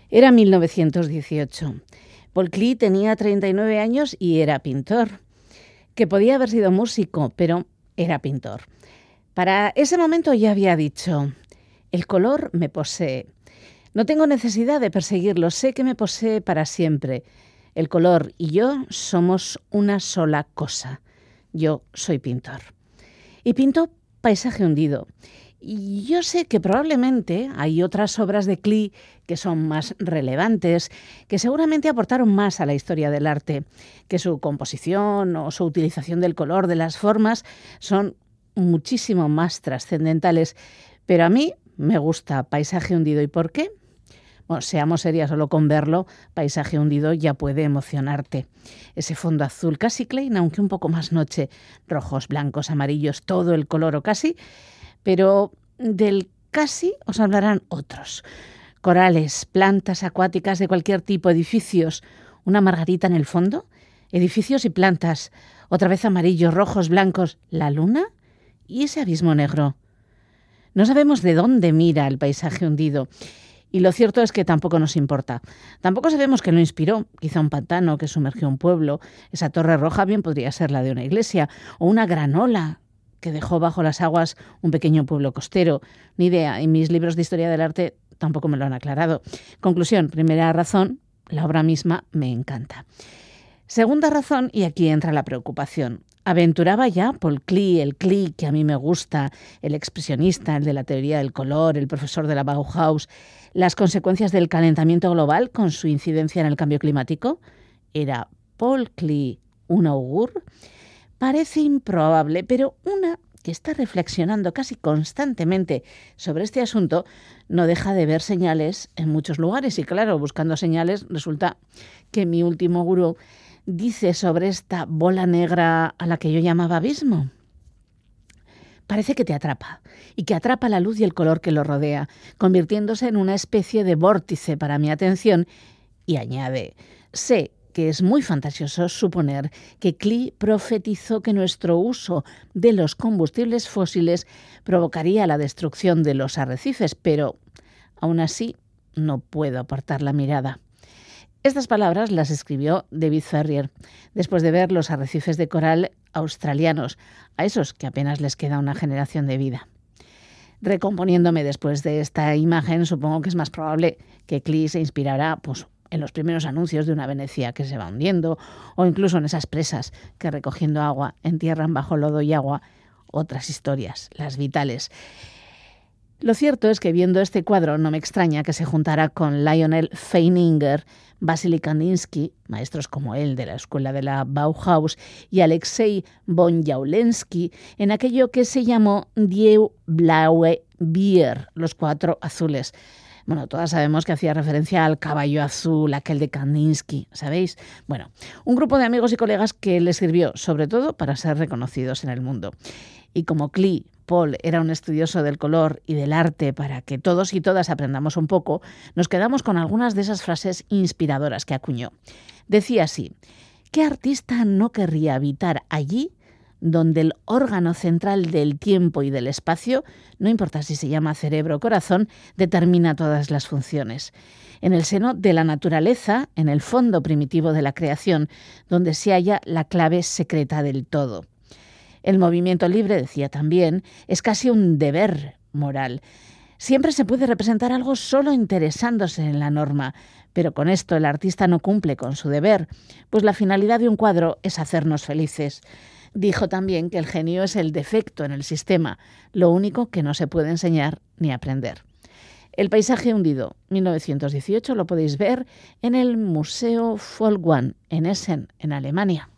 Era 1918. Paul Klee tenía 39 años y era pintor, que podía haber sido músico, pero era pintor. Para ese momento ya había dicho: el color me posee. No tengo necesidad de perseguirlo, sé que me posee para siempre. El color y yo somos una sola cosa. Yo soy pintor. Y pintó Paisaje hundido. Y yo sé que probablemente hay otras obras de Klee que son más relevantes, que seguramente aportaron más a la historia del arte, que su composición o su utilización del color, de las formas, son muchísimo más trascendentales. Pero a mí me gusta Paisaje hundido. ¿Y por qué? Bueno, seamos serias, solo con verlo, Paisaje hundido ya puede emocionarte. Ese fondo azul casi Klein, aunque un poco más noche, rojos, blancos, amarillos, todo el color o casi, pero del casi os hablarán otros. Corales, plantas acuáticas de cualquier tipo, edificios, una margarita en el fondo, edificios y plantas, otra vez amarillos, rojos, blancos, la luna y ese abismo negro. No sabemos de dónde mira el Paisaje hundido. Y lo cierto es que tampoco nos importa. Tampoco sabemos qué lo inspiró. Quizá un pantano que sumergió un pueblo. Esa torre roja bien podría ser la de una iglesia. O una gran ola que dejó bajo las aguas un pequeño pueblo costero. Ni idea. Y mis libros de historia del arte tampoco me lo han aclarado. Conclusión, primera razón, la obra misma me encanta. Segunda razón, y aquí entra la preocupación. ¿Aventuraba ya Paul Klee, el Klee que a mí me gusta, el expresionista, el de la teoría del color, el profesor de la Bauhaus, las consecuencias del calentamiento global con su incidencia en el cambio climático? ¿Era Paul Klee un augur? Parece improbable, pero una que está reflexionando casi constantemente sobre este asunto no deja de ver señales en muchos lugares. Y claro, buscando señales, resulta que mi último gurú dice sobre esta bola negra a la que yo llamaba abismo. Parece que te atrapa, y que atrapa la luz y el color que lo rodea, convirtiéndose en una especie de vórtice para mi atención, y añade: sé que es muy fantasioso suponer que Klee profetizó que nuestro uso de los combustibles fósiles provocaría la destrucción de los arrecifes, pero aún así no puedo apartar la mirada. Estas palabras las escribió David Ferrier después de ver los arrecifes de coral australianos, a esos que apenas les queda una generación de vida. Recomponiéndome después de esta imagen, supongo que es más probable que Klee se inspirara en los primeros anuncios de una Venecia que se va hundiendo, o incluso en esas presas que, recogiendo agua, entierran bajo lodo y agua otras historias, las vitales. Lo cierto es que viendo este cuadro no me extraña que se juntara con Lionel Feininger, Vasily Kandinsky, maestros como él de la escuela de la Bauhaus, y Alexei Bonyaulensky en aquello que se llamó Die Blaue Bier, los cuatro azules. Bueno, todas sabemos que hacía referencia al caballo azul, aquel de Kandinsky, ¿sabéis? Bueno, un grupo de amigos y colegas que les sirvió sobre todo para ser reconocidos en el mundo. Y como Klee, Paul era un estudioso del color y del arte para que todos y todas aprendamos un poco, nos quedamos con algunas de esas frases inspiradoras que acuñó. Decía así: ¿qué artista no querría habitar allí donde el órgano central del tiempo y del espacio, no importa si se llama cerebro o corazón, determina todas las funciones? En el seno de la naturaleza, en el fondo primitivo de la creación, donde se halla la clave secreta del todo. El movimiento libre, decía también, es casi un deber moral. Siempre se puede representar algo solo interesándose en la norma, pero con esto el artista no cumple con su deber, pues la finalidad de un cuadro es hacernos felices. Dijo también que el genio es el defecto en el sistema, lo único que no se puede enseñar ni aprender. El Paisaje hundido, 1918, lo podéis ver en el Museo Folkwang, en Essen, en Alemania.